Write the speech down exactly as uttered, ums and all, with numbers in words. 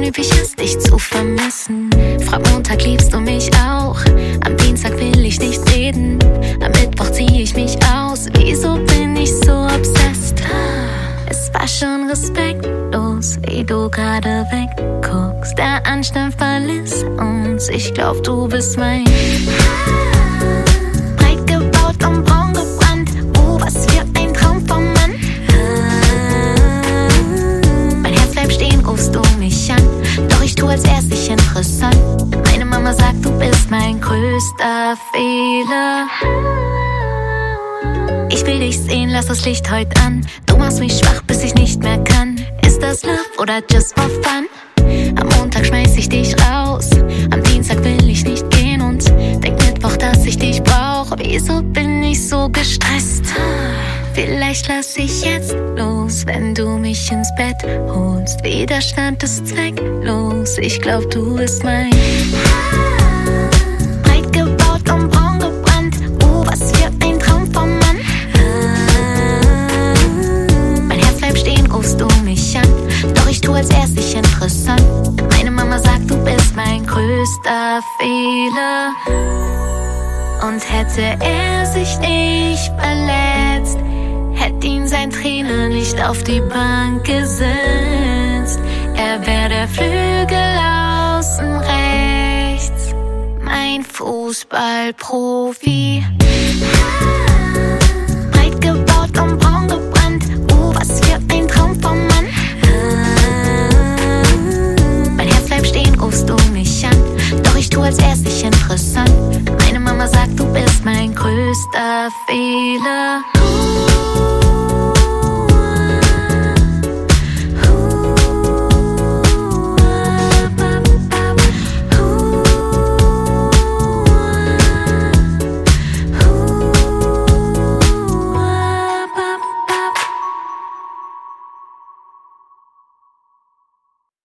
üblich ist, dich zu vermissen. Frag Montag, liebst du mich auch? Am Dienstag will ich nicht reden. Am Mittwoch zieh ich mich aus. Wieso bin ich so obsessed? Es war schon respektlos, wie du gerade wegguckst. Der Anstand verlässt uns. Ich glaub, du bist mein breit gebaut und braun gebrannt. Oh, was für ein Traum vom Mann. Mein Herz bleibt stehen, rufst du mich an. Doch ich tu, als wär's nicht interessant. Meine Mama sagt, du bist mein größter Fehler. Ich will dich sehen, lass das Licht heute an. Du machst mich schwach, bis ich nicht mehr kann. Ist das Love oder just for fun? Am Montag schmeiß ich dich raus. Am Dienstag will ich nicht gehen und denk Mittwoch, dass ich dich brauch. Wieso bin ich so gestresst? Vielleicht lass ich jetzt los, wenn du mich ins Bett holst. Widerstand ist zwecklos. Ich glaub, du bist mein breit gebaut und braun gebrannt. Oh, was für ein Traum vom Mann. Mein Herz bleibt stehen, rufst du mich an. Doch ich tu, als wär's nicht interessant. Meine Mama sagt, du bist mein größter Fehler. Und hätte er sich nicht verletzt, hätte ihn sein Trainer nicht auf die Bank gesetzt. Er wär der Flügel außen rechts, mein Fußballprofi. Breit gebaut und braun gebrannt. Oh, was für ein Traum vom Mann. Mein Herz bleibt stehen, rufst du mich an. Doch ich tu, als wär's nicht interessant. Meine Mama sagt, du bist mein größter Fehler.